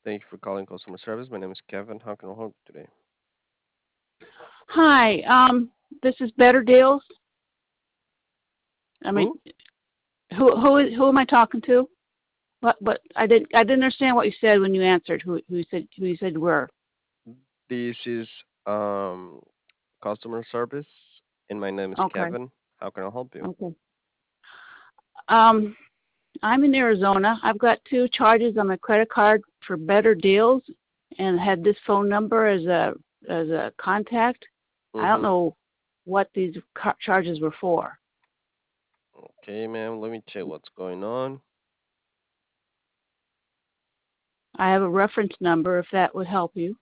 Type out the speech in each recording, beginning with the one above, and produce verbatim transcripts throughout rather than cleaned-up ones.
Thank you for calling customer service. My name is Kevin. How can I help you today? Hi, um, this is Better Deals. I mean, Who? who who is who am I talking to? What what I didn't I didn't understand what you said when you answered. Who who you said who you said you were? This is um customer service, and my name is Okay, Kevin. How can I help you? okay. Um, I'm in Arizona. I've got two charges on my credit card for Better Deals, and had this phone number as a as a contact. I don't Mm-hmm. know what these car- charges were for. Okay, ma'am. Let me check what's going on. I have a reference number if that would help you.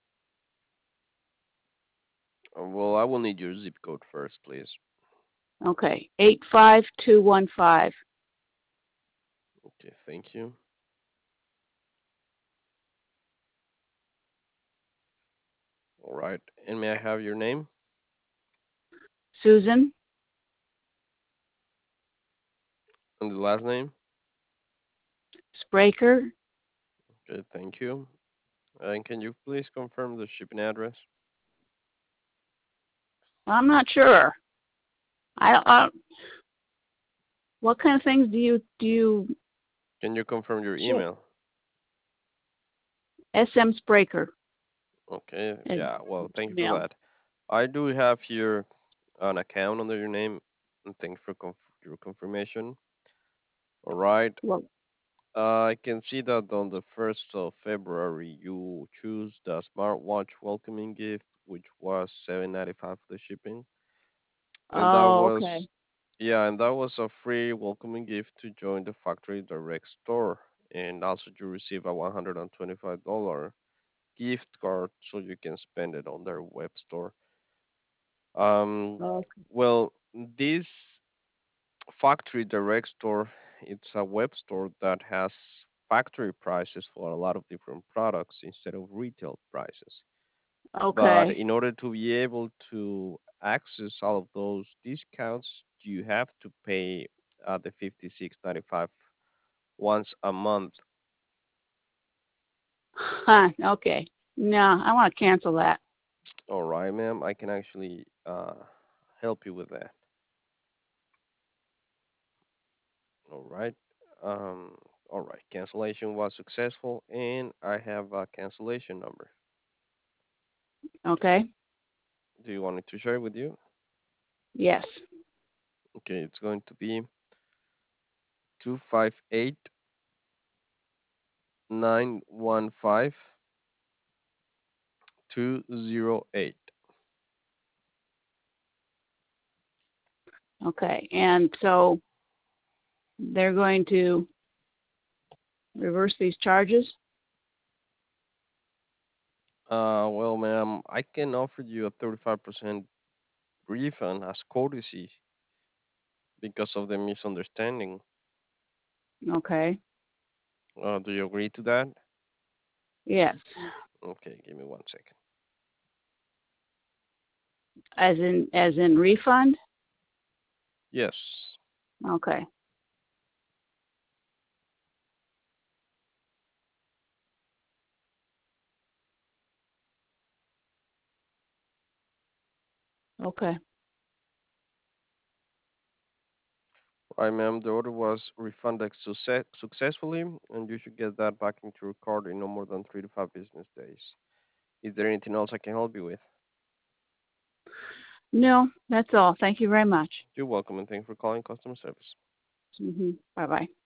Uh, Well, I will need your zip code first, please. Okay, eight five two one five. Okay, thank you. All right. And may I have your name Susan and the last name? Spraker. Okay, thank you. And can you please confirm the shipping address? I'm not sure. I, I what kind of things do you do you Can you confirm your ship? email? S M Spraker Okay, at yeah. Well, thank you for Gmail. that. I do have here an account under your name, and thanks for conf- your confirmation. All right. Well, Uh, I can see that on the first of February you choose the smartwatch welcoming gift, which was seven ninety five for the shipping, and that oh, was okay. yeah, and that was a free welcoming gift to join the factory direct store, and also you receive a one hundred and twenty five dollar gift card so you can spend it on their web store. Um, Oh, well, this factory direct store, it's a web store that has factory prices for a lot of different products instead of retail prices. But okay. in order to be able to access all of those discounts, you have to pay uh, the fifty-six ninety-five once a month. Huh, okay. No, I want to cancel that. All right, ma'am. I can actually uh, help you with that. All right. Um, all right. Cancellation was successful, and I have a cancellation number. Okay. Do you want me to share it with you? Yes. Okay, it's going to be two five eight nine one five two zero eight. Okay. And so they're going to reverse these charges. Uh, well, ma'am, I can offer you a thirty-five percent refund as courtesy because of the misunderstanding. Okay. Uh, do you agree to that? Yes. Okay, give me one second. As in as in refund. Yes. Okay. Okay. Right, ma'am. The order was refunded success- successfully, and you should get that back into your card in no more than three to five business days. Is there anything else I can help you with? No, that's all. Thank you very much. You're welcome, and thanks for calling customer service. Hmm. Bye bye.